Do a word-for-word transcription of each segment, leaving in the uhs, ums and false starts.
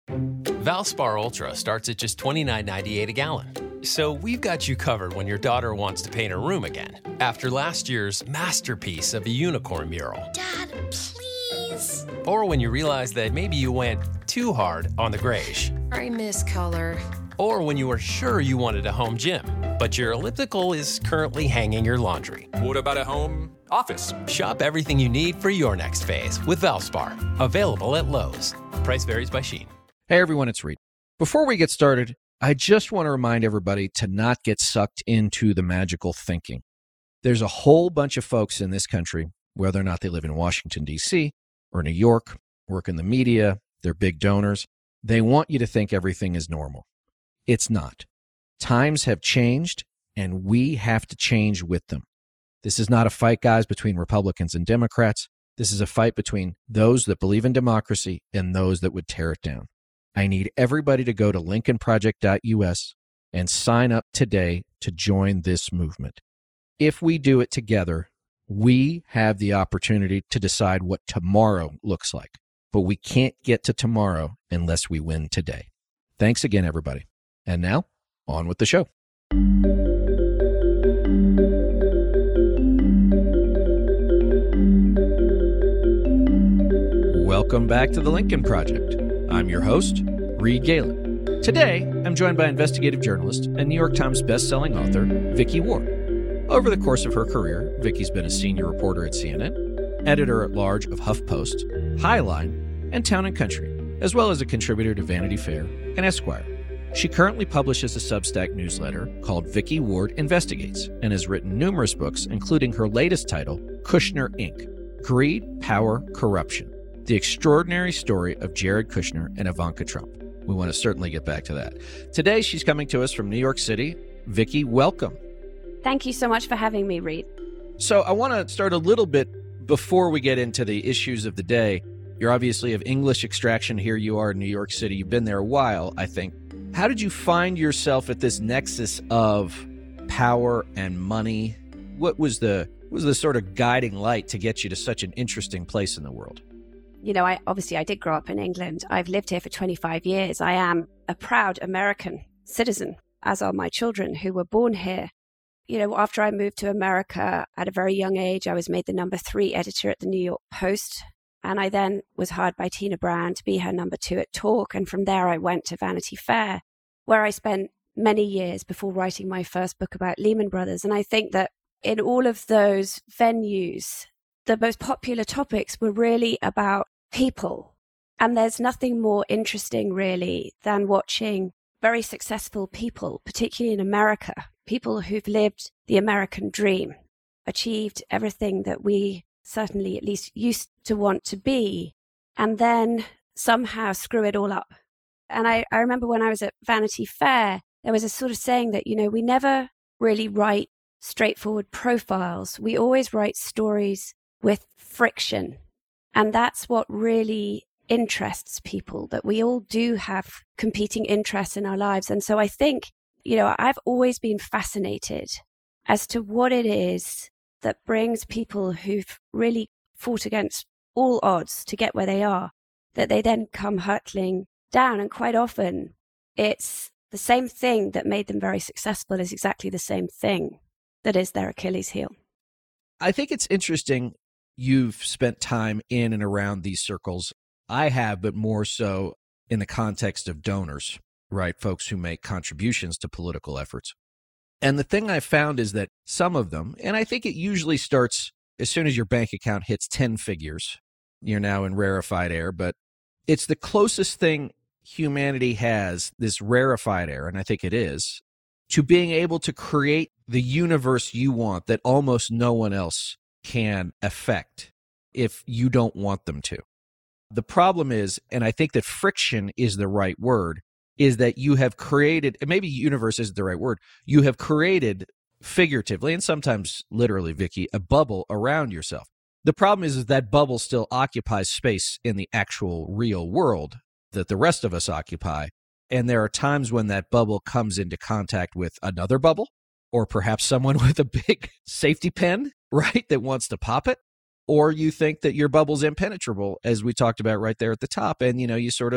Valspar Ultra starts at just twenty-nine ninety-eight a gallon. So we've got you covered when your daughter wants to paint her room again, after last year's masterpiece of a unicorn mural. Dad, please. Or when you realize that maybe you went too hard on the grayish. I miss color. Or when you were sure you wanted a home gym, but your elliptical is currently hanging your laundry. What about a home office? Shop everything you need for your next phase with Valspar. Available at Lowe's. Price varies by Shein. Hey everyone, it's Reed. Before we get started, I just want to remind everybody to not get sucked into the magical thinking. There's a whole bunch of folks in this country, whether or not they live in Washington, D C or New York, work in the media, they're big donors. They want you to think everything is normal. It's not. Times have changed, and we have to change with them. This is not a fight, guys, between Republicans and Democrats. This is a fight between those that believe in democracy and those that would tear it down. I need everybody to go to lincoln project dot U S and sign up today to join this movement. If we do it together, we have the opportunity to decide what tomorrow looks like. But we can't get to tomorrow unless we win today. Thanks again, everybody. And now, on with the show. Welcome back to the Lincoln Project. I'm your host, Reed Galen. Today, I'm joined by investigative journalist and New York Times bestselling author, Vicky Ward. Over the course of her career, Vicky's been a senior reporter at C N N, editor-at-large of HuffPost, Highline, and Town and Country, as well as a contributor to Vanity Fair and Esquire. She currently publishes a Substack newsletter called Vicky Ward Investigates and has written numerous books, including her latest title, Kushner, Incorporated. Greed, Power, Corruption. The extraordinary story of Jared Kushner and Ivanka Trump. We want to certainly get back to that. Today, she's coming to us from New York City. Vicky, welcome. Thank you so much for having me, Reed. So I want to start a little bit before we get into the issues of the day. You're obviously of English extraction. Here you are in New York City. You've been there a while, I think. How did you find yourself at this nexus of power and money? What was the, what was the sort of guiding light to get you to such an interesting place in the world? You know, I obviously I did grow up in England. I've lived here for twenty-five years. I am a proud American citizen, as are my children who were born here. You know, after I moved to America at a very young age, I was made the number three editor at the New York Post. And I then was hired by Tina Brown to be her number two at Talk. And from there, I went to Vanity Fair, where I spent many years before writing my first book about Lehman Brothers. And I think that in all of those venues, the most popular topics were really about people. And there's nothing more interesting, really, than watching very successful people, particularly in America, people who've lived the American dream, achieved everything that we certainly at least used to want to be, and then somehow screw it all up. And I, I remember when I was at Vanity Fair, there was a sort of saying that, you know, we never really write straightforward profiles. We always write stories with friction. And that's what really interests people, that we all do have competing interests in our lives. And so I think, you know, I've always been fascinated as to what it is that brings people who've really fought against all odds to get where they are, that they then come hurtling down. And quite often it's the same thing that made them very successful is exactly the same thing that is their Achilles heel. I think it's interesting you've spent time in and around these circles. I have, but more so in the context of donors, right? Folks who make contributions to political efforts. And the thing I found is that some of them, and I think it usually starts as soon as your bank account hits ten figures, you're now in rarefied air, but it's the closest thing humanity has, this rarefied air, and I think it is, to being able to create the universe you want that almost no one else can affect if you don't want them to. The problem is, and I think that friction is the right word, is that you have created, and maybe universe isn't the right word, you have created figuratively, and sometimes literally, Vicky, a bubble around yourself. The problem is, is that bubble still occupies space in the actual real world that the rest of us occupy. And there are times when that bubble comes into contact with another bubble, or perhaps someone with a big safety pin, right, that wants to pop it. Or you think that your bubble's impenetrable, as we talked about right there at the top, and, you know, you sort of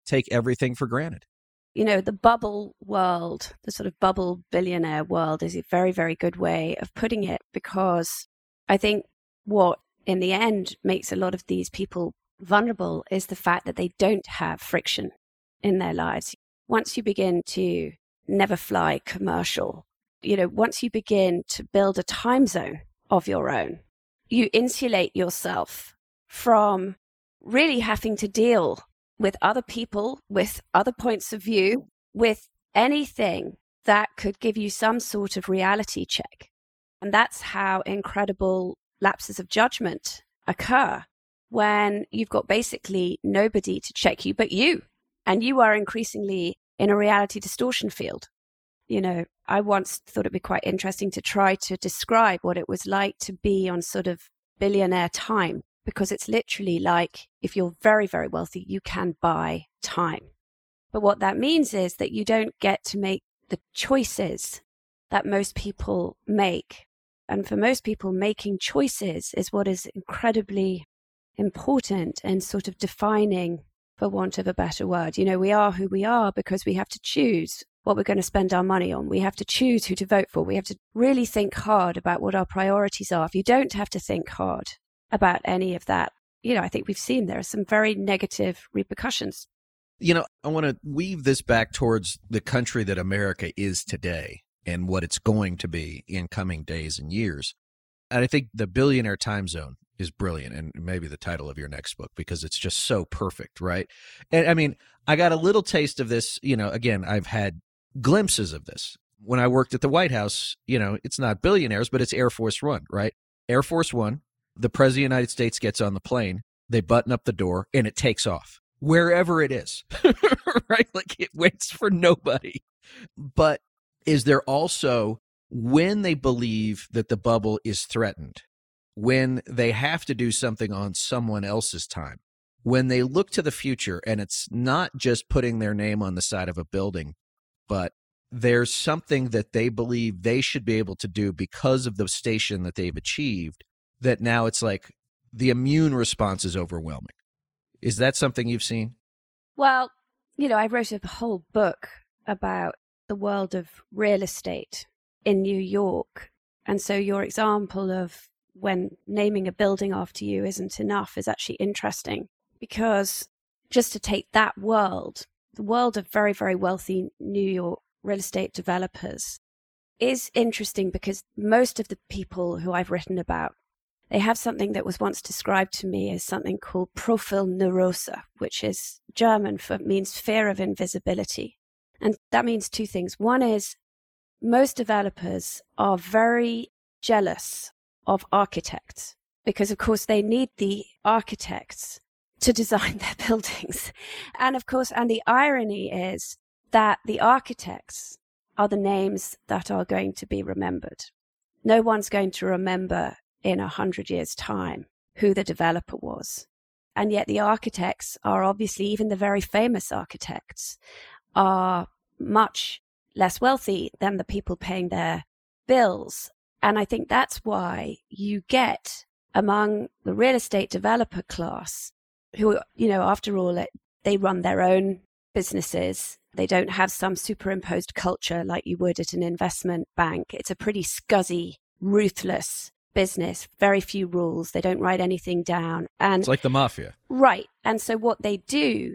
take everything for granted. You know, the bubble world, the sort of bubble billionaire world is a very, very good way of putting it, because I think what in the end makes a lot of these people vulnerable is the fact that they don't have friction in their lives. Once you begin to never fly commercial, you know, once you begin to build a time zone of your own, you insulate yourself from really having to deal with other people, with other points of view, with anything that could give you some sort of reality check. And that's how incredible lapses of judgment occur, when you've got basically nobody to check you but you. And you are increasingly in a reality distortion field. You know, I once thought it'd be quite interesting to try to describe what it was like to be on sort of billionaire time, because it's literally like, if you're very, very wealthy, you can buy time. But what that means is that you don't get to make the choices that most people make. And for most people, making choices is what is incredibly important and sort of defining, for want of a better word. You know, we are who we are because we have to choose what we're going to spend our money on. We have to choose who to vote for. We have to really think hard about what our priorities are. If you don't have to think hard about any of that, you know, I think we've seen there are some very negative repercussions. You know, I want to weave this back towards the country that America is today and what it's going to be in coming days and years. And I think the Billionaire Time Zone is brilliant, and maybe the title of your next book, because it's just so perfect, right? And I mean, I got a little taste of this, you know, again, I've had glimpses of this. When I worked at the White House, you know, it's not billionaires, but it's Air Force One, right? Air Force One, the President of the United States gets on the plane, they button up the door, and it takes off, wherever it is, right? Like, it waits for nobody. But is there also, when they believe that the bubble is threatened, when they have to do something on someone else's time, when they look to the future, and it's not just putting their name on the side of a building, but there's something that they believe they should be able to do because of the station that they've achieved, that now it's like the immune response is overwhelming. Is that something you've seen? Well, you know, I wrote a whole book about the world of real estate in New York. And so your example of when naming a building after you isn't enough is actually interesting, because just to take that world, the world of very, very wealthy New York real estate developers, is interesting because most of the people who I've written about, they have something that was once described to me as something called Profilneurose, which is German for, means fear of invisibility. And that means two things. One is most developers are very jealous of architects because, of course, they need the architects to design their buildings. And, of course, and the irony is that the architects are the names that are going to be remembered. No one's going to remember in a hundred years' time who the developer was. And yet the architects are obviously, even the very famous architects, are much less wealthy than the people paying their bills. And I think that's why you get among the real estate developer class, who, you know, after all, it, they run their own businesses. They don't have some superimposed culture like you would at an investment bank. It's a pretty scuzzy, ruthless business, very few rules. They don't write anything down. And it's like the mafia. Right. And so what they do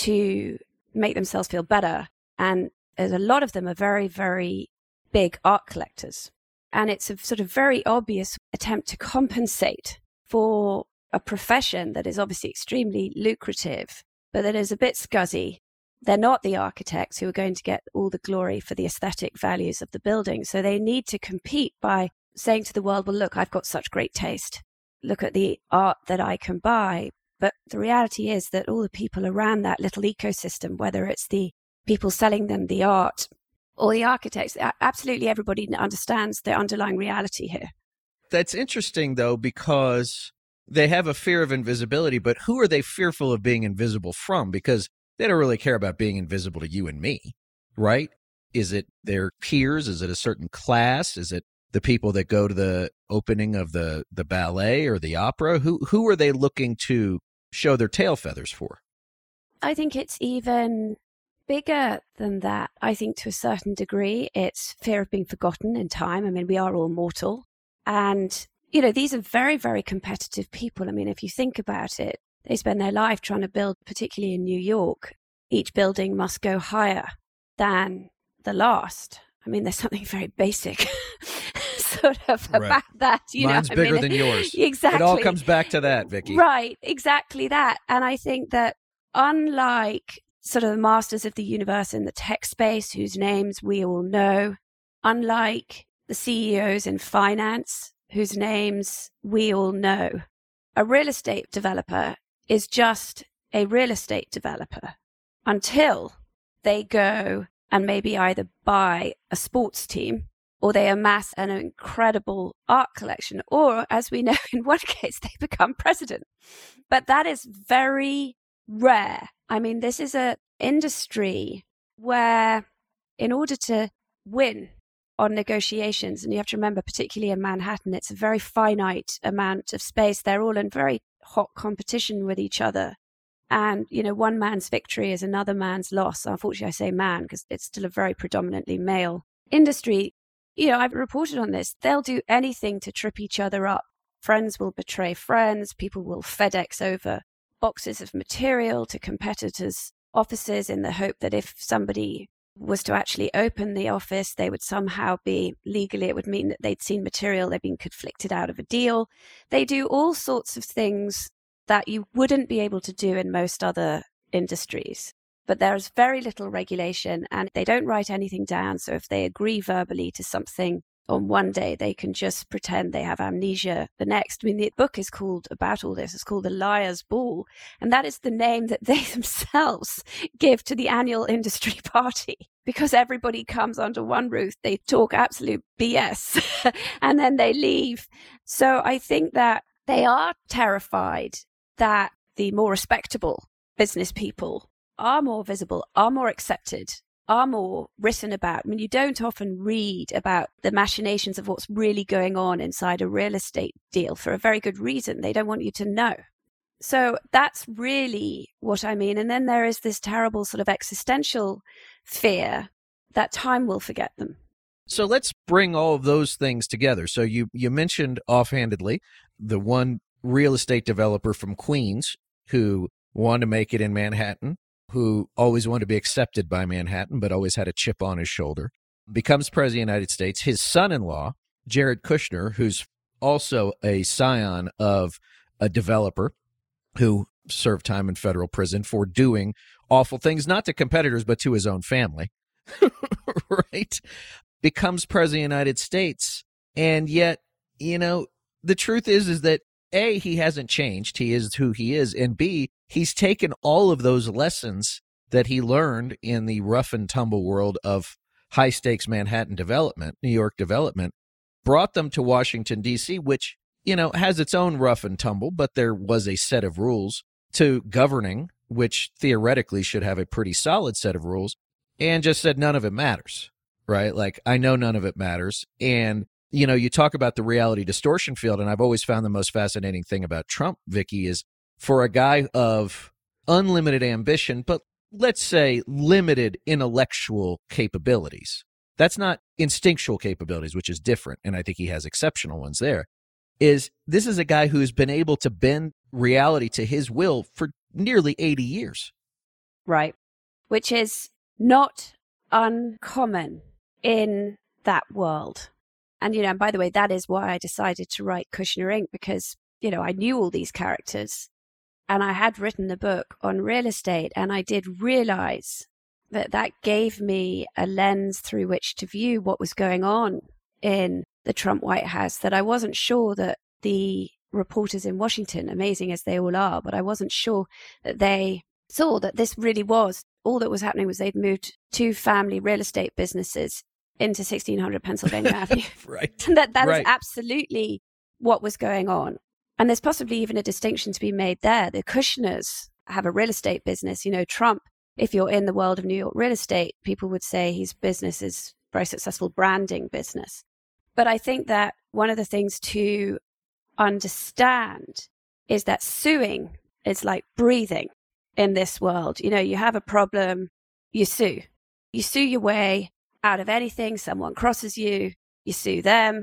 to make themselves feel better, and a lot of them are very, very big art collectors. And it's a sort of very obvious attempt to compensate for a profession that is obviously extremely lucrative, but that is a bit scuzzy. They're not the architects who are going to get all the glory for the aesthetic values of the building. So they need to compete by saying to the world, well, look, I've got such great taste. Look at the art that I can buy. But the reality is that all the people around that little ecosystem, whether it's the people selling them the art or the architects, absolutely everybody understands the underlying reality here. That's interesting, though, because they have a fear of invisibility, but who are they fearful of being invisible from? Because they don't really care about being invisible to you and me, right? Is it their peers? Is it a certain class? Is it the people that go to the opening of the, the ballet or the opera? Who who are they looking to show their tail feathers for? I think it's even bigger than that. I think to a certain degree, it's fear of being forgotten in time. I mean, we are all mortal. And, you know, these are very, very competitive people. I mean, if you think about it, they spend their life trying to build, particularly in New York, each building must go higher than the last. I mean, there's something very basic sort of Right. about that. You Mine's know? I bigger mean, than yours. Exactly. It all comes back to that, Vicky. Right, exactly that. And I think that unlike sort of the masters of the universe in the tech space, whose names we all know, unlike the C E Os in finance, whose names we all know, a real estate developer is just a real estate developer until they go and maybe either buy a sports team or they amass an incredible art collection, or as we know in one case, they become president. But that is very rare. I mean, this is an industry where in order to win on negotiations, and you have to remember, particularly in Manhattan, it's a very finite amount of space. They're all in very hot competition with each other. And, you know, one man's victory is another man's loss. Unfortunately, I say man because it's still a very predominantly male industry. You know, I've reported on this. They'll do anything to trip each other up. Friends will betray friends. People will FedEx over boxes of material to competitors' offices in the hope that if somebody was to actually open the office, they would somehow be legally, it would mean that they'd seen material, they'd been conflicted out of a deal. They do all sorts of things that you wouldn't be able to do in most other industries. But there's very little regulation and they don't write anything down. So if they agree verbally to something on one day, they can just pretend they have amnesia the next. I mean, the book is called about all this. It's called The Liar's Ball. And that is the name that they themselves give to the annual industry party. Because everybody comes under one roof, they talk absolute B S and then they leave. So I think that they are terrified that the more respectable business people are more visible, are more accepted, are more written about. I mean, you don't often read about the machinations of what's really going on inside a real estate deal for a very good reason. They don't want you to know. So that's really what I mean. And then there is this terrible sort of existential fear that time will forget them. So let's bring all of those things together. So you, you mentioned offhandedly the one real estate developer from Queens who wanted to make it in Manhattan, who always wanted to be accepted by Manhattan, but always had a chip on his shoulder, becomes president of the United States. His son-in-law, Jared Kushner, who's also a scion of a developer who served time in federal prison for doing awful things, not to competitors, but to his own family, right? Becomes president of the United States. And yet, you know, the truth is, is that A, he hasn't changed. He is who he is. And B, he's taken all of those lessons that he learned in the rough and tumble world of high stakes Manhattan development, New York development, brought them to Washington, D C, which, you know, has its own rough and tumble, but there was a set of rules to governing, which theoretically should have a pretty solid set of rules, and just said none of it matters, right? Like, I know none of it matters. And you know, you talk about the reality distortion field, and I've always found the most fascinating thing about Trump, Vicky, is for a guy of unlimited ambition, but let's say limited intellectual capabilities. That's not instinctual capabilities, which is different, and I think he has exceptional ones there, is this is a guy who's been able to bend reality to his will for nearly eighty years. Right. Which is not uncommon in that world. And, you know, and by the way, that is why I decided to write Kushner Incorporated, because, you know, I knew all these characters and I had written the book on real estate. And I did realize that that gave me a lens through which to view what was going on in the Trump White House, that I wasn't sure that the reporters in Washington, amazing as they all are, but I wasn't sure that they saw that this really was, all that was happening was they'd moved two family real estate businesses into sixteen hundred Pennsylvania Avenue. Right. And that, that right. is absolutely what was going on. And there's possibly even a distinction to be made there. The Kushners have a real estate business. You know, Trump, if you're in the world of New York real estate, people would say his business is a very successful branding business. But I think that one of the things to understand is that suing is like breathing. in this world. You know, you have a problem, you sue. You sue your way out of anything. Someone crosses you, you sue them.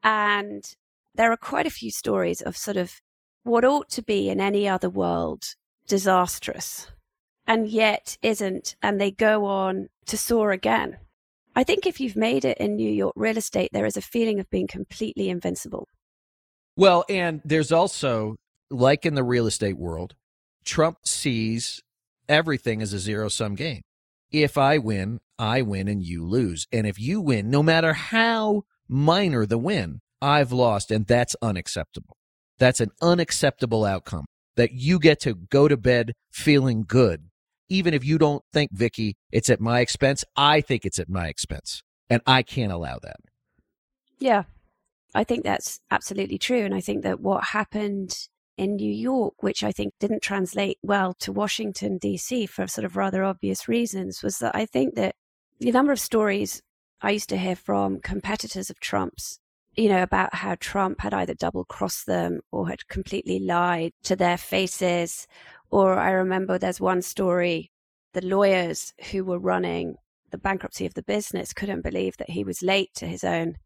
And there are quite a few stories of sort of what ought to be in any other world disastrous and yet isn't. And they go on to soar again. I think if you've made it in New York real estate, there is a feeling of being completely invincible. Well, and there's also, like in the real estate world, Trump sees everything as a zero-sum game. If I win, I win and you lose. And if you win, no matter how minor the win, I've lost, and that's unacceptable. That's an unacceptable outcome, that you get to go to bed feeling good. Even if you don't think, Vicky, it's at my expense, I think it's at my expense, and I can't allow that. Yeah, I think that's absolutely true. And I think that what happened in New York, which I think didn't translate well to Washington, D C for sort of rather obvious reasons, was that I think that the number of stories I used to hear from competitors of Trump's, you know, about how Trump had either double-crossed them or had completely lied to their faces. Or I remember there's one story, the lawyers who were running the bankruptcy of the business couldn't believe that he was late to his own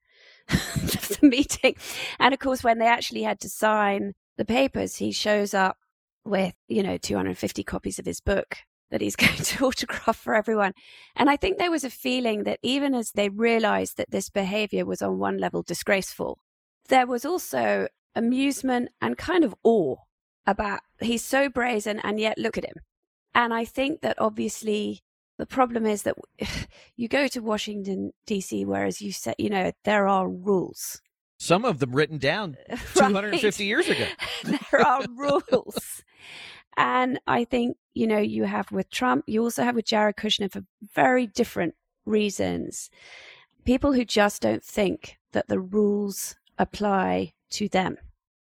the meeting. And of course, when they actually had to sign the papers, he shows up with, you know, two hundred fifty copies of his book that he's going to autograph for everyone. And I think there was a feeling that even as they realized that this behavior was on one level disgraceful, there was also amusement and kind of awe about he's so brazen and yet look at him. And I think that obviously the problem is that you go to Washington, D C, whereas you said, you know, there are rules. Some of them written down two hundred fifty right. years ago. There are rules. And I think, you know, you have with Trump, you also have with Jared Kushner for very different reasons. People who just don't think that the rules apply to them.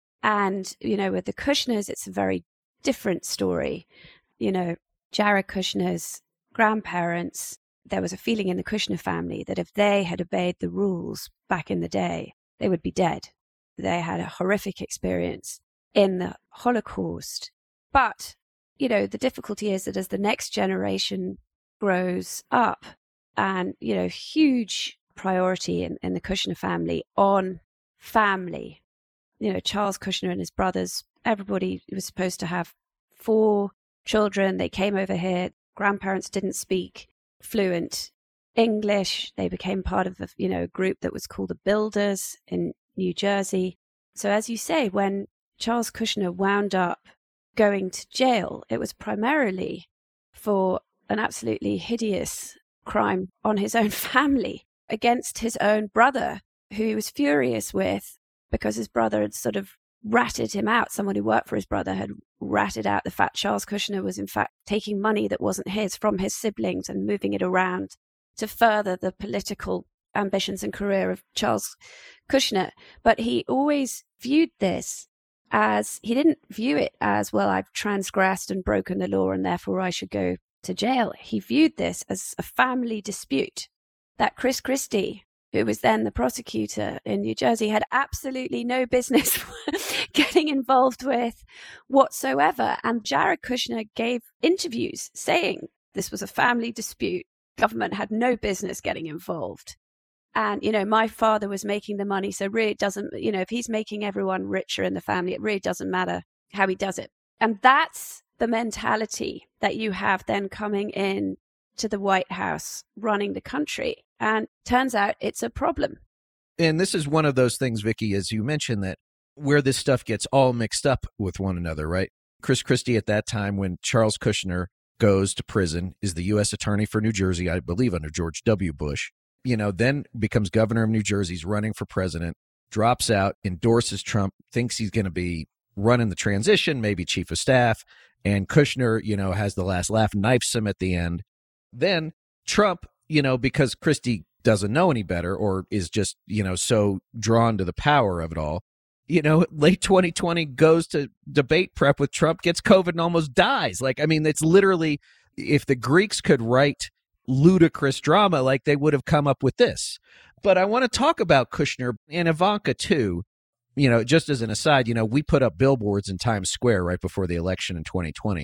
And, you know, with the Kushners, it's a very different story. You know, Jared Kushner's grandparents, there was a feeling in the Kushner family that if they had obeyed the rules back in the day, they would be dead. They had a horrific experience in the Holocaust. But, you know, the difficulty is that as the next generation grows up, and, you know, huge priority in, in the Kushner family on family. You know, Charles Kushner and his brothers, everybody was supposed to have four children. They came over here. Grandparents didn't speak fluent English. They became part of a, you know, group that was called the Builders in New Jersey. So as you say, when Charles Kushner wound up going to jail, it was primarily for an absolutely hideous crime on his own family against his own brother, who he was furious with because his brother had sort of ratted him out. Someone who worked for his brother had ratted out the fact Charles Kushner was in fact taking money that wasn't his from his siblings and moving it around to further the political ambitions and career of Charles Kushner. But he always viewed this as, he didn't view it as, well, I've transgressed and broken the law and therefore I should go to jail. He viewed this as a family dispute that Chris Christie, who was then the prosecutor in New Jersey, had absolutely no business getting involved with whatsoever. And Jared Kushner gave interviews saying this was a family dispute. Government had no business getting involved. And, you know, my father was making the money, so really it doesn't, you know, if he's making everyone richer in the family, it really doesn't matter how he does it. And that's the mentality that you have then coming in to the White House running the country. And turns out it's a problem. And this is one of those things, Vicky, as you mentioned, that where this stuff gets all mixed up with one another, right? Chris Christie at that time, when Charles Kushner goes to prison, is the U S attorney for New Jersey, I believe under George W. Bush, you know, then becomes governor of New Jersey, he's running for president, drops out, endorses Trump, thinks he's going to be running the transition, maybe chief of staff. And Kushner, you know, has the last laugh, knifes him at the end. Then Trump, you know, because Christie doesn't know any better or is just, you know, so drawn to the power of it all, you know, late twenty twenty goes to debate prep with Trump, gets COVID and almost dies. Like, I mean, it's literally, if the Greeks could write ludicrous drama, like they would have come up with this. But I want to talk about Kushner and Ivanka too. You know, just as an aside, you know, we put up billboards in Times Square right before the election in twenty twenty.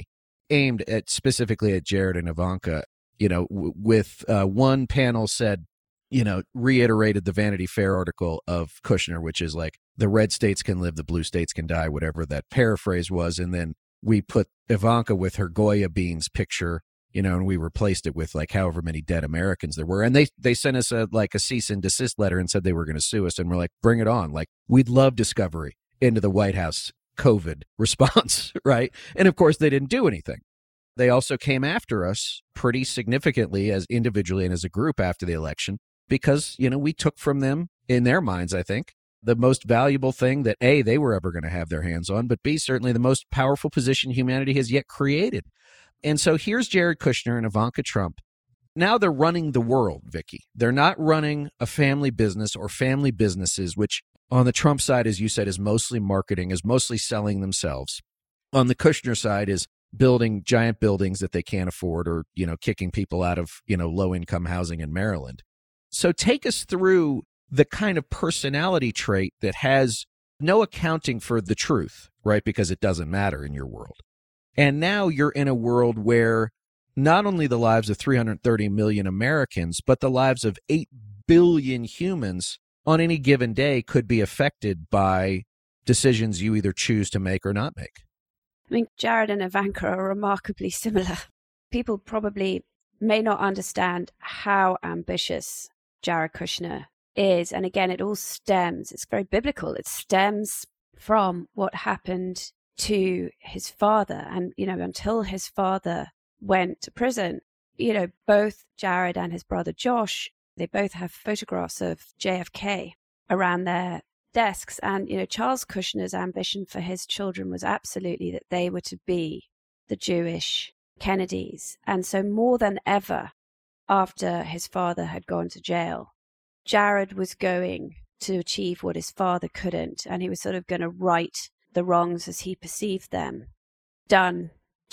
aimed at specifically at Jared and Ivanka, you know, w- with uh, one panel said, you know, reiterated the Vanity Fair article of Kushner, which is like, the red states can live, the blue states can die, whatever that paraphrase was. And then we put Ivanka with her Goya beans picture, you know, and we replaced it with like however many dead Americans there were. And they they sent us a like a cease and desist letter and said they were going to sue us. And we're like, bring it on. Like, we'd love discovery into the White House COVID response, right? And of course, they didn't do anything. They also came after us pretty significantly as individually and as a group after the election because, you know, we took from them, in their minds, I think, the most valuable thing that A, they were ever going to have their hands on, but B, certainly the most powerful position humanity has yet created. And so here's Jared Kushner and Ivanka Trump. Now they're running the world, Vicky. They're not running a family business or family businesses, which on the Trump side, as you said, is mostly marketing, is mostly selling themselves. On the Kushner side is building giant buildings that they can't afford or, you know, kicking people out of, you know, low-income housing in Maryland. So take us through the kind of personality trait that has no accounting for the truth, right? Because it doesn't matter in your world. And now you're in a world where not only the lives of three hundred thirty million Americans, but the lives of eight billion humans on any given day could be affected by decisions you either choose to make or not make. I mean, Jared and Ivanka are remarkably similar. People probably may not understand how ambitious Jared Kushner is. And again, it all stems, it's very biblical. It stems from what happened to his father. And, you know, until his father went to prison, you know, both Jared and his brother Josh, they both have photographs of J F K around their desks. And, you know, Charles Kushner's ambition for his children was absolutely that they were to be the Jewish Kennedys. And so more than ever, after his father had gone to jail, Jared was going to achieve what his father couldn't, and he was sort of going to right the wrongs as he perceived them done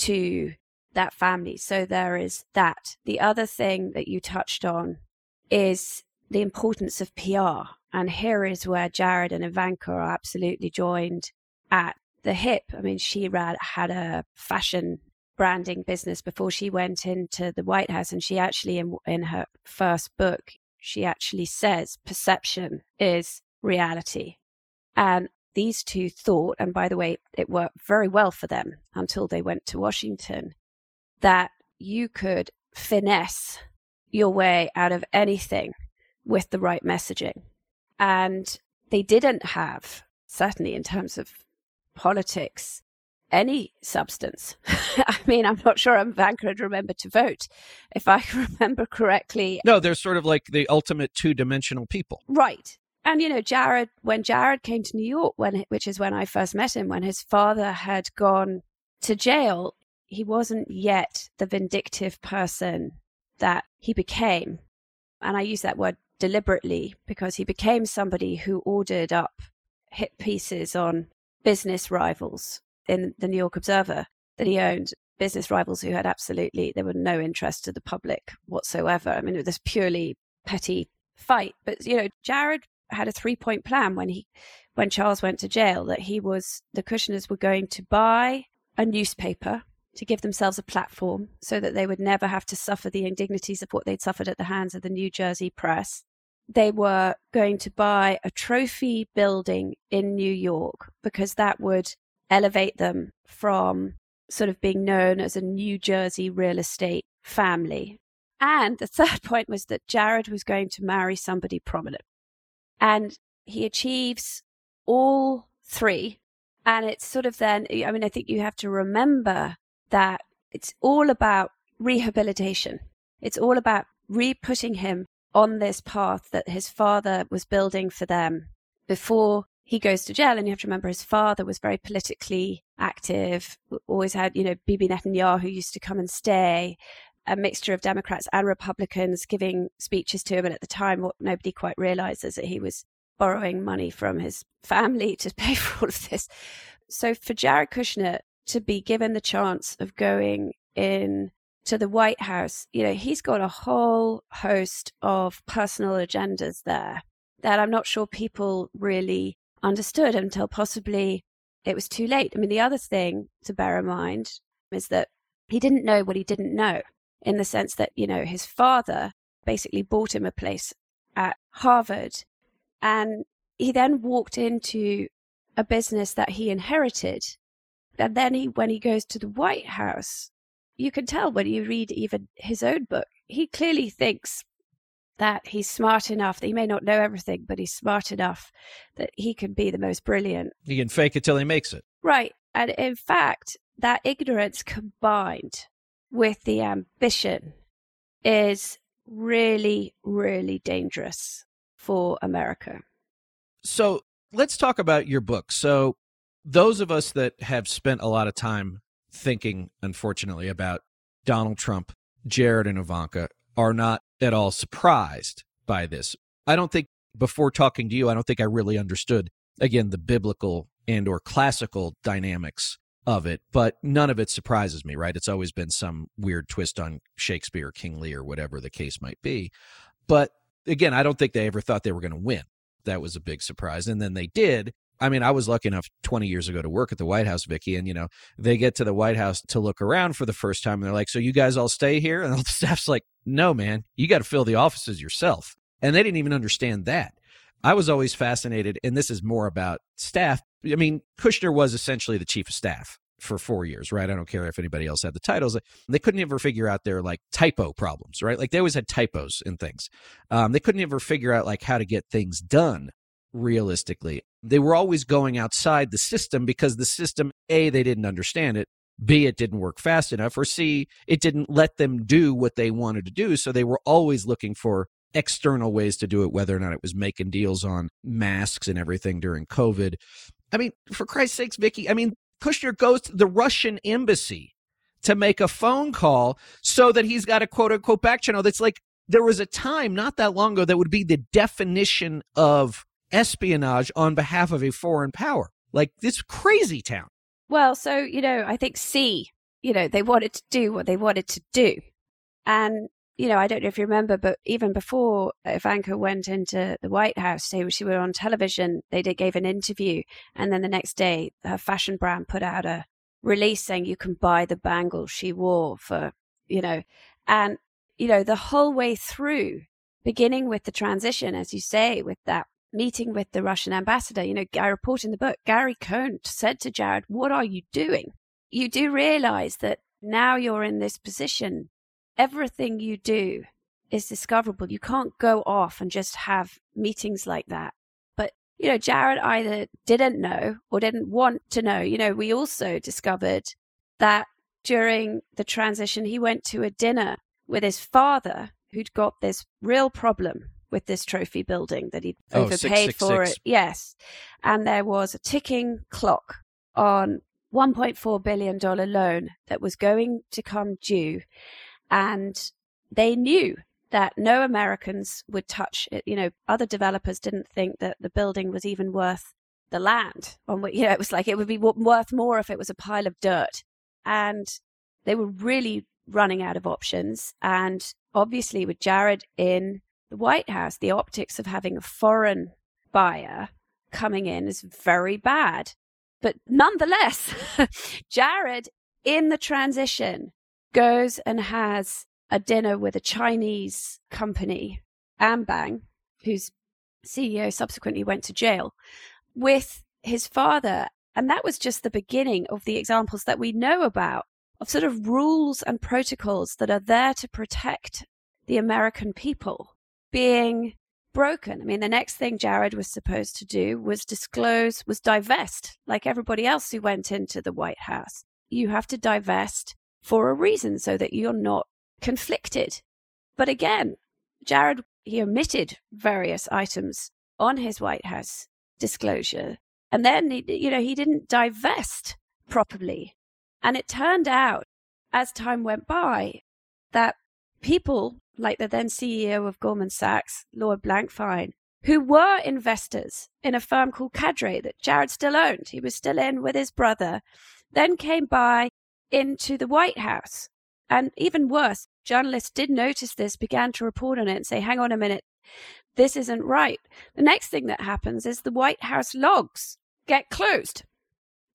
to that family. So there is that. The other thing that you touched on is the importance of P R. And here is where Jared and Ivanka are absolutely joined at the hip. I mean, she ran, had a fashion branding business before she went into the White House. And she actually, in, in her first book, she actually says perception is reality. And these two thought, and by the way, it worked very well for them until they went to Washington, that you could finesse your way out of anything with the right messaging. And they didn't have, certainly in terms of politics, any substance. I mean, I'm not sure Ivanka had remembered to vote, if I remember correctly. No, they're sort of like the ultimate two-dimensional people. Right. And, you know, Jared, when Jared came to New York, when which is when I first met him, when his father had gone to jail, he wasn't yet the vindictive person that he became. And I use that word deliberately because he became somebody who ordered up hit pieces on business rivals in the New York Observer that he owned, business rivals who had absolutely, there were no interest to the public whatsoever. I mean, it was this purely petty fight. But, you know, Jared had a three-point plan when he, when Charles went to jail, that he was, the Kushners were going to buy a newspaper to give themselves a platform so that they would never have to suffer the indignities of what they'd suffered at the hands of the New Jersey press. They were going to buy a trophy building in New York because that would elevate them from sort of being known as a New Jersey real estate family. And the third point was that Jared was going to marry somebody prominent. And he achieves all three. And it's sort of then, I mean, I think you have to remember that it's all about rehabilitation. It's all about re-putting him on this path that his father was building for them before he goes to jail. And you have to remember his father was very politically active, always had, you know, Bibi Netanyahu used to come and stay, a mixture of Democrats and Republicans giving speeches to him. And at the time, what nobody quite realized is that he was borrowing money from his family to pay for all of this. So for Jared Kushner to be given the chance of going in to the White House, you know, he's got a whole host of personal agendas there that I'm not sure people really understood until possibly it was too late. I mean, the other thing to bear in mind is that he didn't know what he didn't know, in the sense that, you know, his father basically bought him a place at Harvard. And he then walked into a business that he inherited. And then he, when he goes to the White House, you can tell when you read even his own book, he clearly thinks that he's smart enough, that he may not know everything, but he's smart enough that he can be the most brilliant. He can fake it till he makes it. Right. And in fact, that ignorance combined with the ambition is really, really dangerous for America. So let's talk about your book. So those of us that have spent a lot of time thinking, unfortunately, about Donald Trump, Jared, and Ivanka are not at all surprised by this. I don't think, before talking to you, I don't think I really understood, again, the biblical and or classical dynamics of it, but none of it surprises me, right? It's always been some weird twist on Shakespeare, King Lear, whatever the case might be. But again, I don't think they ever thought they were going to win. That was a big surprise. And then they did. I mean, I was lucky enough twenty years ago to work at the White House, Vicki, and, you know, they get to the White House to look around for the first time. And they're like, so you guys all stay here? And the staff's like, no, man, you got to fill the offices yourself. And they didn't even understand that. I was always fascinated, and this is more about staff. I mean, Kushner was essentially the chief of staff for four years, right? I don't care if anybody else had the titles. They couldn't ever figure out their like typo problems, right? Like they always had typos in things. Um, they couldn't ever figure out like how to get things done realistically. They were always going outside the system because the system, A, they didn't understand it. B, it didn't work fast enough. Or C, it didn't let them do what they wanted to do. So they were always looking for external ways to do it, whether or not it was making deals on masks and everything during COVID. I mean, for Christ's sakes, Vicki, I mean, Kushner goes to the Russian embassy to make a phone call so that he's got a quote unquote back channel. That's like, there was a time not that long ago that would be the definition of espionage on behalf of a foreign power. Like this crazy town. Well, so, you know, I think C, you know, they wanted to do what they wanted to do. And, you know, I don't know if you remember, but even before Ivanka went into the White House, they, she was on television, they did, gave an interview. And then the next day, her fashion brand put out a release saying you can buy the bangles she wore for, you know, and, you know, the whole way through, beginning with the transition, as you say, with that meeting with the Russian ambassador, you know, I report in the book, Gary Cohn said to Jared, what are you doing? You do realize that now you're in this position, everything you do is discoverable. You can't go off and just have meetings like that. But, you know, Jared either didn't know or didn't want to know. You know, we also discovered that during the transition, he went to a dinner with his father, who'd got this real problem with this trophy building, that he'd oh, overpaid six, six, for six. it. Yes. And there was a ticking clock on one point four billion dollars loan that was going to come due. And they knew that no Americans would touch it. You know, other developers didn't think that the building was even worth the land on which, you know, it was like it would be worth more if it was a pile of dirt. And they were really running out of options. And obviously with Jared in the White House, the optics of having a foreign buyer coming in is very bad. But nonetheless, Jared in the transition goes and has a dinner with a Chinese company, Ambang, whose C E O subsequently went to jail, with his father. And that was just the beginning of the examples that we know about of sort of rules and protocols that are there to protect the American people being broken. I mean, the next thing Jared was supposed to do was disclose, was divest, like everybody else who went into the White House. You have to divest for a reason so that you're not conflicted. But again, Jared, he omitted various items on his White House disclosure. And then, he, you know, he didn't divest properly. And it turned out, as time went by, that people like the then C E O of Goldman Sachs, Lord Blankfein, who were investors in a firm called Cadre that Jared still owned, he was still in with his brother, then came by into the White House. And even worse, journalists did notice this, began to report on it and say, hang on a minute, this isn't right. The next thing that happens is the White House logs get closed.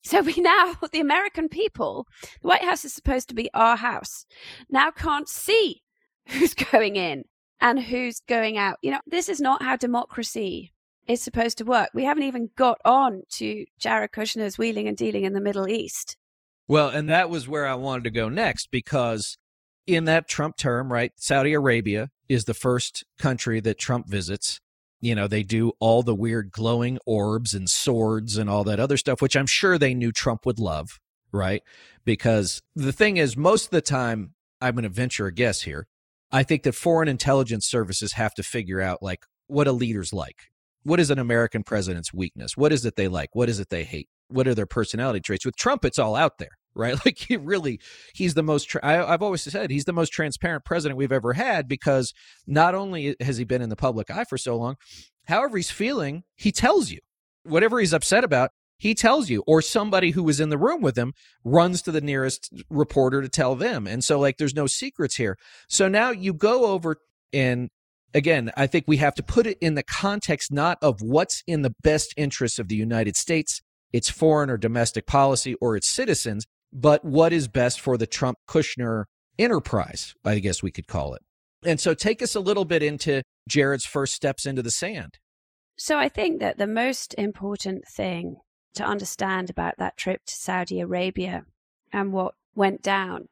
So we now, the American people, the White House is supposed to be our house, now can't see who's going in and who's going out. You know, this is not how democracy is supposed to work. We haven't even got on to Jared Kushner's wheeling and dealing in the Middle East. Well, and that was where I wanted to go next, because in that Trump term, right, Saudi Arabia is the first country that Trump visits. You know, they do all the weird glowing orbs and swords and all that other stuff, which I'm sure they knew Trump would love, right? Because the thing is, most of the time, I'm going to venture a guess here, I think that foreign intelligence services have to figure out, like, what a leader's like. What is an American president's weakness? What is it they like? What is it they hate? What are their personality traits? With Trump, it's all out there, right? Like, he really, he's the most, tra- I, I've always said he's the most transparent president we've ever had, because not only has he been in the public eye for so long, however he's feeling, he tells you. Whatever he's upset about, he tells you. Or somebody who was in the room with him runs to the nearest reporter to tell them. And so, like, there's no secrets here. So now you go over, and again, I think we have to put it in the context not of what's in the best interests of the United States, its foreign or domestic policy, or its citizens, but what is best for the Trump-Kushner enterprise, I guess we could call it. And so take us a little bit into Jared's first steps into the sand. So I think that the most important thing to understand about that trip to Saudi Arabia and what went down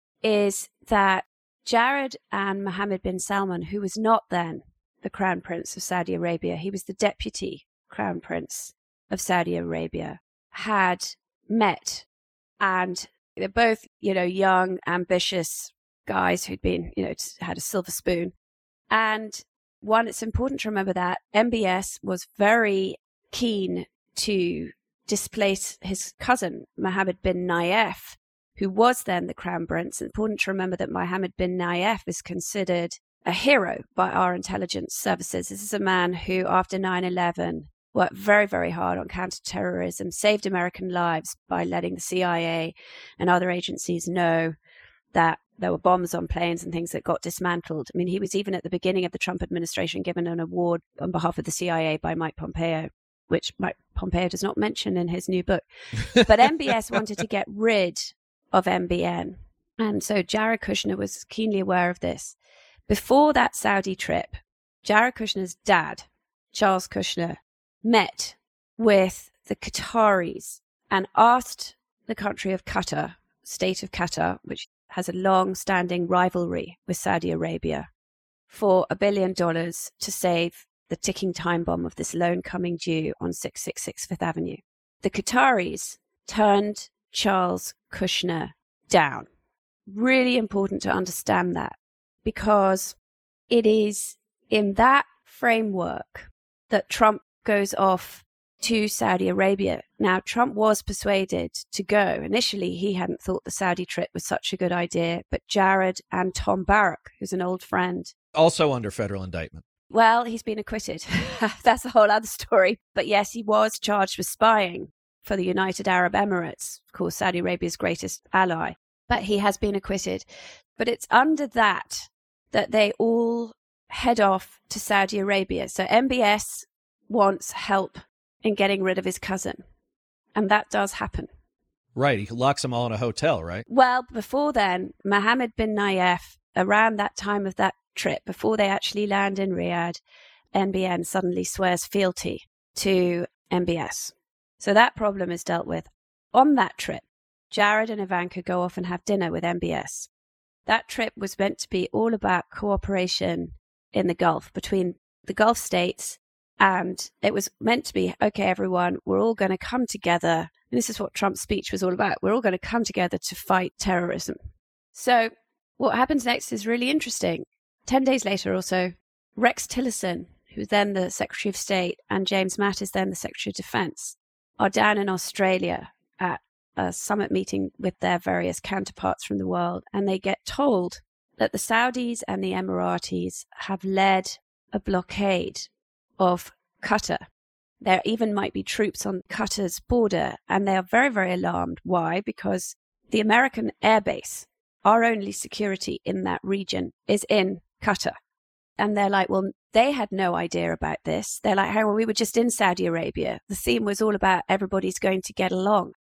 is that Jared and Mohammed bin Salman, who was not then the Crown Prince of Saudi Arabia, he was the deputy Crown Prince of Saudi Arabia, had met. And they're both, you know, young, ambitious guys who'd been, you know, had a silver spoon. And one, it's important to remember that M B S was very keen to displace his cousin, Mohammed bin Nayef, who was then the Crown Prince. It's important to remember that Mohammed bin Nayef is considered a hero by our intelligence services. This is a man who, after nine eleven, worked very, very hard on counterterrorism, saved American lives by letting the C I A and other agencies know that there were bombs on planes and things that got dismantled. I mean, he was even at the beginning of the Trump administration given an award on behalf of the C I A by Mike Pompeo, which Mike Pompeo does not mention in his new book. But M B S wanted to get rid of M B N. And so Jared Kushner was keenly aware of this. Before that Saudi trip, Jared Kushner's dad, Charles Kushner, met with the Qataris and asked the country of Qatar, state of Qatar, which has a long-standing rivalry with Saudi Arabia, for a billion dollars to save the ticking time bomb of this loan coming due on six six six Fifth Avenue. The Qataris turned Charles Kushner down. Really important to understand that, because it is in that framework that Trump goes off to Saudi Arabia. Now, Trump was persuaded to go. Initially, he hadn't thought the Saudi trip was such a good idea, but Jared and Tom Barrack, who's an old friend. Also under federal indictment. Well, he's been acquitted. That's a whole other story. But yes, he was charged with spying for the United Arab Emirates, of course, Saudi Arabia's greatest ally. But he has been acquitted. But it's under that that they all head off to Saudi Arabia. So M B S wants help in getting rid of his cousin. And that does happen. Right. He locks them all in a hotel, right? Well, before then, Mohammed bin Nayef, around that time of that trip, before they actually land in Riyadh, M B N suddenly swears fealty to M B S. So that problem is dealt with. On that trip, Jared and Ivanka go off and have dinner with M B S. That trip was meant to be all about cooperation in the Gulf, between the Gulf states, and it was meant to be, okay, everyone, we're all going to come together. And this is what Trump's speech was all about. We're all going to come together to fight terrorism. So what happens next is really interesting. Ten days later or so, Rex Tillerson, who's then the Secretary of State, and James Mattis, then the Secretary of Defense, are down in Australia at a summit meeting with their various counterparts from the world. And they get told that the Saudis and the Emiratis have led a blockade of Qatar. There even might be troops on Qatar's border, and they are very, very alarmed. Why? Because the American airbase, our only security in that region, is in Qatar. And they're like, well, they had no idea about this. They're like, hey, well, we were just in Saudi Arabia. The theme was all about everybody's going to get along.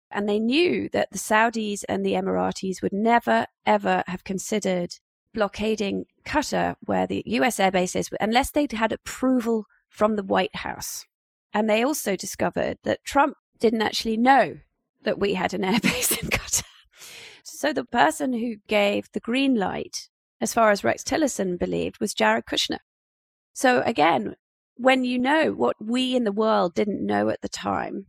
And they knew that the Saudis and the Emiratis would never, ever have considered blockading Qatar, where the U S airbase is, unless they'd had approval from the White House. And they also discovered that Trump didn't actually know that we had an airbase in Qatar. So the person who gave the green light, as far as Rex Tillerson believed, was Jared Kushner. So again, when you know what we in the world didn't know at the time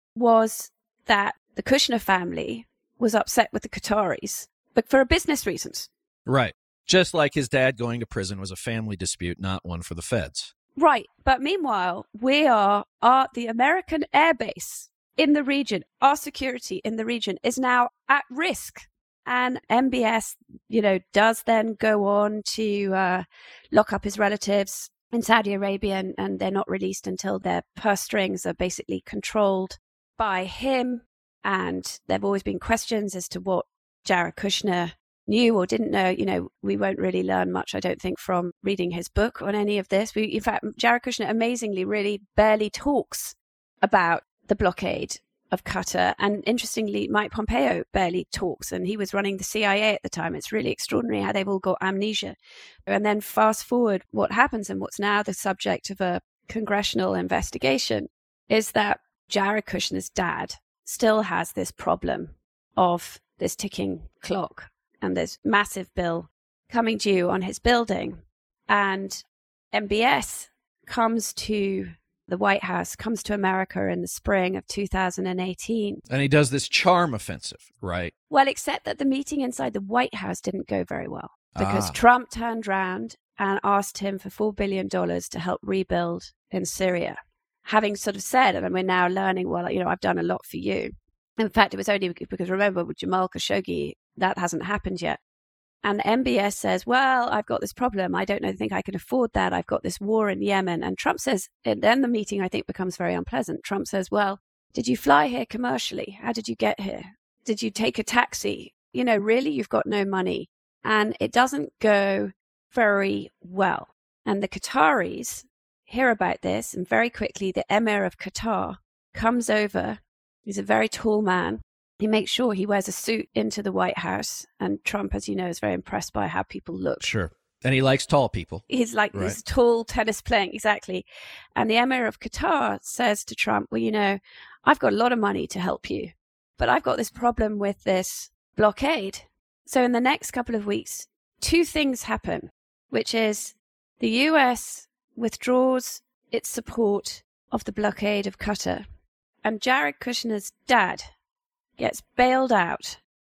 was that the Kushner family was upset with the Qataris, but for business reasons. Right. Just like his dad going to prison was a family dispute, not one for the feds. Right. But meanwhile, we are, are the American airbase in the region, our security in the region is now at risk. And M B S, you know, does then go on to uh, lock up his relatives in Saudi Arabia, and, and they're not released until their purse strings are basically controlled by him. And there have always been questions as to what Jared Kushner knew or didn't know. You know, we won't really learn much, I don't think, from reading his book on any of this. We, in fact, Jared Kushner amazingly really barely talks about the blockade of Qatar. And interestingly, Mike Pompeo barely talks, and he was running the C I A at the time. It's really extraordinary how they've all got amnesia. And then fast forward, what happens, and what's now the subject of a congressional investigation, is that Jared Kushner's dad still has this problem of this ticking clock and this massive bill coming due on his building. And M B S comes to the White House, comes to America in the spring of two thousand eighteen. And he does this charm offensive, right? Well, except that the meeting inside the White House didn't go very well because Ah. Trump turned round and asked him for four billion dollars to help rebuild in Syria. Having sort of said, and we're now learning, well, you know, I've done a lot for you. In fact, it was only because, remember, with Jamal Khashoggi, that hasn't happened yet. And M B S says, well, I've got this problem. I don't know, think I can afford that. I've got this war in Yemen. And Trump says, and then the meeting, I think, becomes very unpleasant. Trump says, well, did you fly here commercially? How did you get here? Did you take a taxi? You know, really, you've got no money. And it doesn't go very well. And the Qataris hear about this, and very quickly the Emir of Qatar comes over. He's a very tall man. He makes sure he wears a suit into the White House. And Trump, as you know, is very impressed by how people look. Sure. And he likes tall people. He's like Right. this tall tennis playing, exactly. And the Emir of Qatar says to Trump, well, you know, I've got a lot of money to help you, but I've got this problem with this blockade. So in the next couple of weeks, two things happen, which is the U S withdraws its support of the blockade of Qatar. And Jared Kushner's dad gets bailed out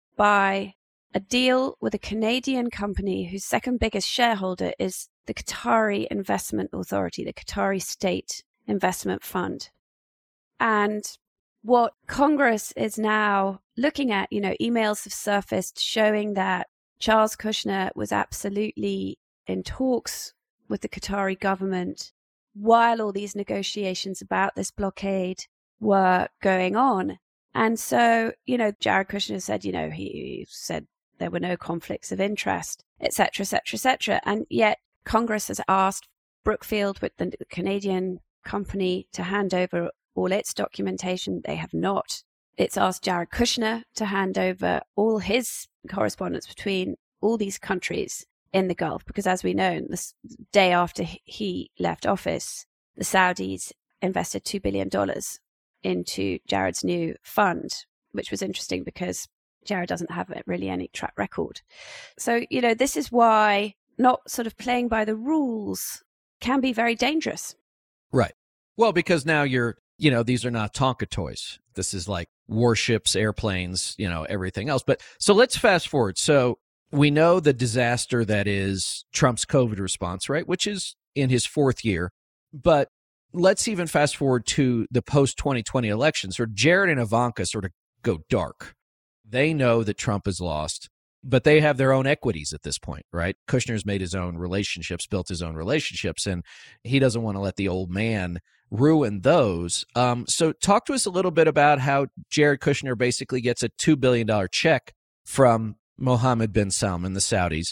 by a deal with a Canadian company whose second biggest shareholder is the Qatari Investment Authority, the Qatari State Investment Fund. And what Congress is now looking at, you know, emails have surfaced showing that Charles Kushner was absolutely in talks with the Qatari government while all these negotiations about this blockade were going on. And so, you know, Jared Kushner said, you know, he said there were no conflicts of interest, et cetera, et cetera, et cetera. And yet Congress has asked Brookfield, with the Canadian company, to hand over all its documentation. They have not. It's asked Jared Kushner to hand over all his correspondence between all these countries in the Gulf, because as we know, the day after he left office, the Saudis invested two billion dollars into Jared's new fund, which was interesting because Jared doesn't have really any track record. So, you know, this is why not sort of playing by the rules can be very dangerous. Right. Well, because now you're, you know, these are not Tonka toys. This is like warships, airplanes, you know, everything else. But so let's fast forward. So we know the disaster that is Trump's COVID response, right, which is in his fourth year. But let's even fast forward to the post twenty twenty election. So Jared and Ivanka sort of go dark. They know that Trump has lost, but they have their own equities at this point, right? Kushner's made his own relationships, built his own relationships, and he doesn't want to let the old man ruin those. Um, so talk to us a little bit about how Jared Kushner basically gets a two billion dollars check from Mohammed bin Salman, the Saudis,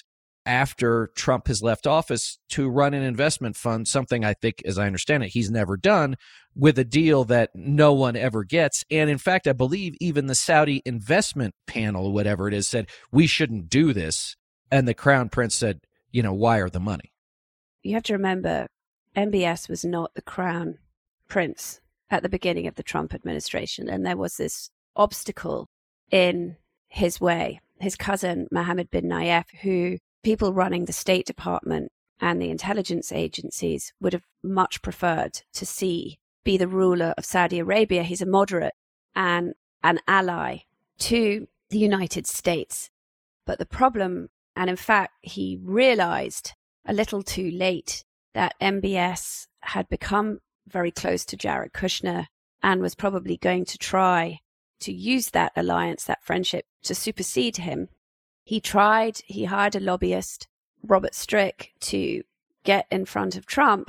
after Trump has left office to run an investment fund, something I think, as I understand it, he's never done, with a deal that no one ever gets. And in fact, I believe even the Saudi investment panel, whatever it is, said, we shouldn't do this. And the Crown Prince said, you know, wire the money. You have to remember, M B S was not the Crown Prince at the beginning of the Trump administration. And there was this obstacle in his way. His cousin, Mohammed bin Nayef, who people running the State Department and the intelligence agencies would have much preferred to see be the ruler of Saudi Arabia. He's a moderate and an ally to the United States. But the problem, and in fact, he realized a little too late that M B S had become very close to Jared Kushner and was probably going to try to use that alliance, that friendship, to supersede him. He tried, he hired a lobbyist, Robert Strick, to get in front of Trump,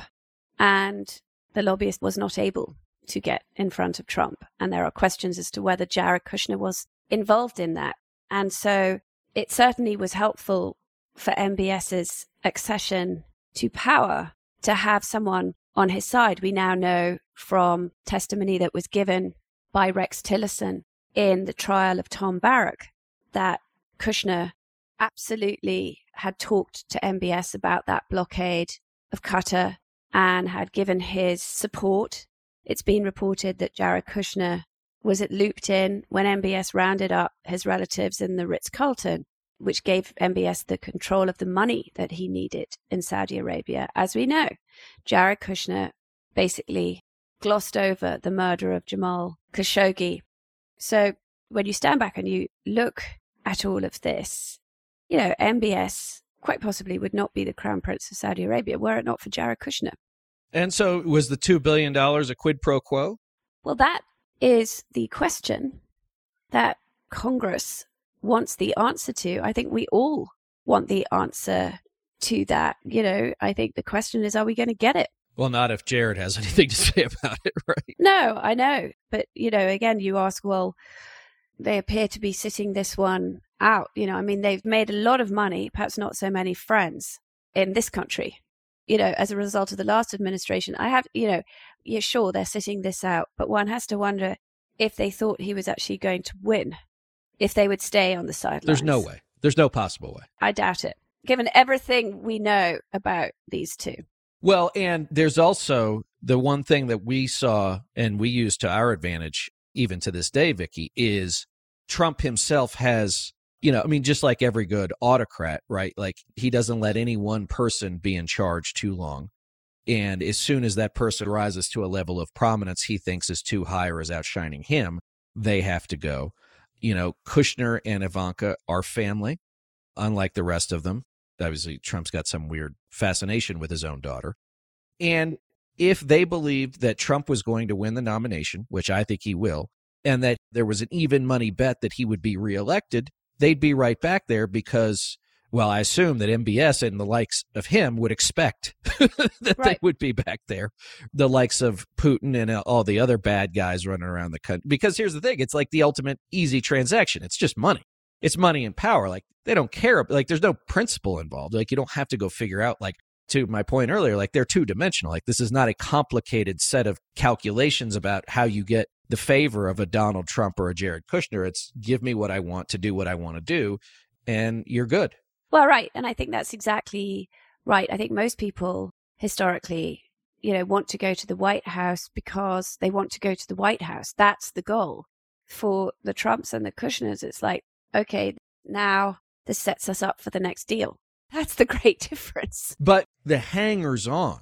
and the lobbyist was not able to get in front of Trump. And there are questions as to whether Jared Kushner was involved in that. And so it certainly was helpful for MBS's accession to power to have someone on his side. We now know from testimony that was given by Rex Tillerson in the trial of Tom Barrack that Kushner absolutely had talked to M B S about that blockade of Qatar and had given his support. It's been reported that Jared Kushner was looped in when M B S rounded up his relatives in the Ritz-Carlton, which gave M B S the control of the money that he needed in Saudi Arabia. As we know, Jared Kushner basically glossed over the murder of Jamal Khashoggi. So when you stand back and you look at all of this, you know, M B S quite possibly would not be the Crown Prince of Saudi Arabia were it not for Jared Kushner. And so was the two billion dollars a quid pro quo? Well, that is the question that Congress wants the answer to. I think we all want the answer to that. You know, I think the question is, are we going to get it? Well, not if Jared has anything to say about it, right? No, I know. But, you know, again, you ask, well, they appear to be sitting this one out. You know, I mean, they've made a lot of money, perhaps not so many friends in this country, you know, as a result of the last administration. I have, you know, yeah, sure, they're sitting this out, but one has to wonder if they thought he was actually going to win, if they would stay on the sidelines. There's no way. There's no possible way. I doubt it, given everything we know about these two. Well, and there's also the one thing that we saw and we use to our advantage, even to this day, Vicky, is Trump himself has, you know, I mean, just like every good autocrat, right? Like he doesn't let any one person be in charge too long. And as soon as that person rises to a level of prominence he thinks is too high or is outshining him, they have to go. You know, Kushner and Ivanka are family, unlike the rest of them. Obviously, Trump's got some weird fascination with his own daughter. And if they believed that Trump was going to win the nomination, which I think he will, and that there was an even money bet that he would be reelected, they'd be right back there because, well, I assume that M B S and the likes of him would expect that right. They would be back there, the likes of Putin and all the other bad guys running around the country. Because here's the thing, it's like the ultimate easy transaction. It's just money. It's money and power. Like they don't care. Like there's no principle involved. Like you don't have to go figure out, like to my point earlier, like they're two dimensional. Like this is not a complicated set of calculations about how you get the favor of a Donald Trump or a Jared Kushner. It's give me what I want to do what I want to do, and you're good. Well, right. And I think that's exactly right. I think most people historically, you know, want to go to the White House because they want to go to the White House. That's the goal. For the Trumps and the Kushners, it's like, okay, now this sets us up for the next deal. That's the great difference. But the hangers-on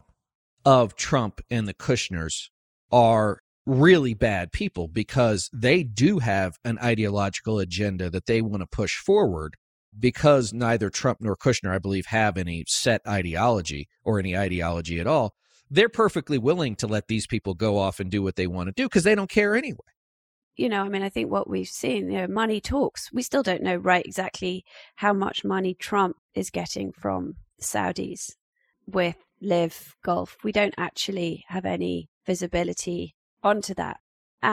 of Trump and the Kushners are really bad people because they do have an ideological agenda that they want to push forward because neither Trump nor Kushner, I believe, have any set ideology or any ideology at all. They're perfectly willing to let these people go off and do what they want to do because they don't care anyway. You know, I mean, I think what we've seen, you know, money talks. We still don't know right exactly how much money Trump is getting from the Saudis with Live Golf. We don't actually have any visibility onto that. And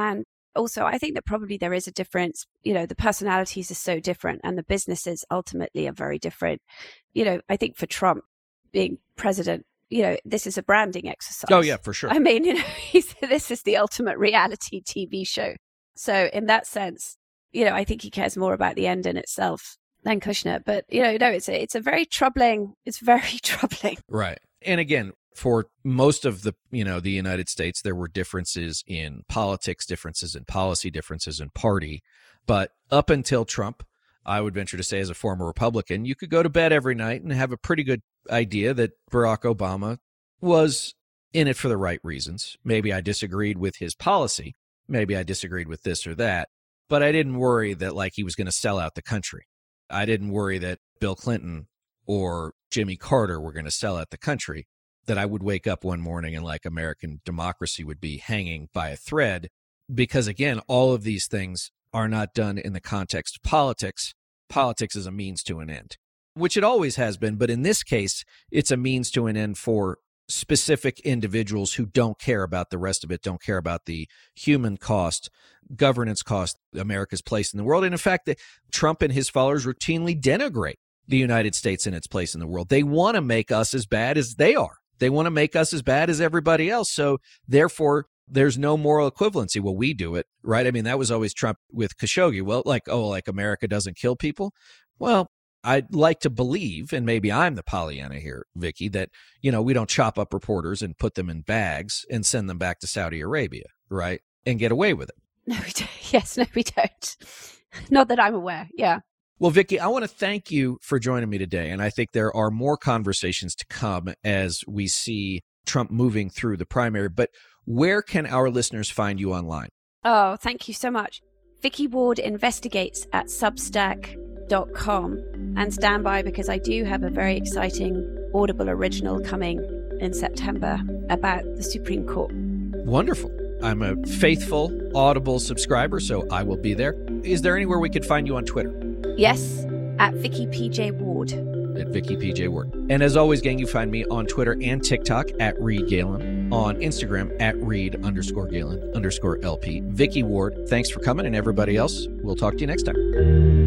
Also, I think that probably there is a difference. You know, the personalities are so different and the businesses ultimately are very different. You know, I think for Trump being president, you know, this is a branding exercise. Oh, yeah, for sure. I mean, you know, he's, this is the ultimate reality T V show. So in that sense, you know, I think he cares more about the end in itself than Kushner. But, you know, no, it's a, it's a very troubling, it's very troubling. Right. And again, for most of the, you know, the United States, there were differences in politics, differences in policy, differences in party. But up until Trump, I would venture to say, as a former Republican, you could go to bed every night and have a pretty good idea that Barack Obama was in it for the right reasons. Maybe I disagreed with his policy. Maybe I disagreed with this or that. But I didn't worry that, like, he was going to sell out the country. I didn't worry that Bill Clinton or Jimmy Carter were going to sell out the country, that I would wake up one morning and, like, American democracy would be hanging by a thread. Because, again, all of these things are not done in the context of politics. Politics is a means to an end, which it always has been. But in this case, it's a means to an end for specific individuals who don't care about the rest of it, don't care about the human cost, governance cost, America's place in the world. And in fact, the, Trump and his followers routinely denigrate the United States and its place in the world. They want to make us as bad as they are. They want to make us as bad as everybody else. So therefore, there's no moral equivalency. Well, we do it, right? I mean, that was always Trump with Khashoggi. Well, like, oh, like America doesn't kill people. Well, I'd like to believe, and maybe I'm the Pollyanna here, Vicky, that, you know, we don't chop up reporters and put them in bags and send them back to Saudi Arabia, right? And get away with it. No, we don't. Yes, no, we don't. Not that I'm aware. Yeah. Well, Vicky, I want to thank you for joining me today. And I think there are more conversations to come as we see Trump moving through the primary. But where can our listeners find you online? Oh, thank you so much. Vicky Ward Investigates at substack dot com, and stand by because I do have a very exciting Audible original coming in September about the Supreme Court. Wonderful. I'm a faithful Audible subscriber, so I will be there. Is there anywhere we could find you on Twitter? Yes, at Vicky P J Ward. At Vicky P J Ward. And as always, gang, you find me on Twitter and TikTok at Reed Galen, on Instagram at Reed underscore Galen underscore L P. Vicky Ward, thanks for coming, and everybody else, we'll talk to you next time.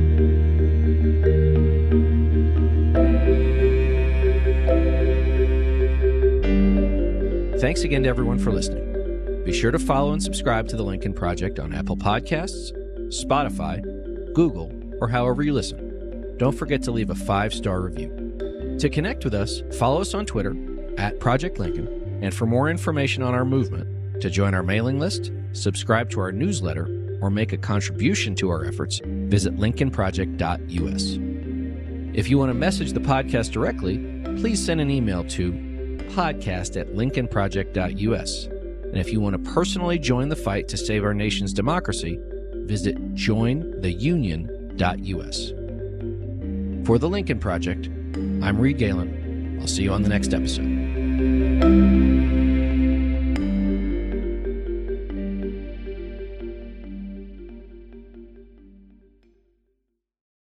Thanks again to everyone for listening. Be sure to follow and subscribe to The Lincoln Project on Apple Podcasts, Spotify, Google, or however you listen. Don't forget to leave a five-star review. To connect with us, follow us on Twitter at Project Lincoln, and for more information on our movement, to join our mailing list, subscribe to our newsletter, or make a contribution to our efforts, visit lincoln project dot U S. If you want to message the podcast directly, please send an email to podcast at lincoln project dot U S. And if you want to personally join the fight to save our nation's democracy, visit join the union dot U S. For The Lincoln Project, I'm Reed Galen. I'll see you on the next episode.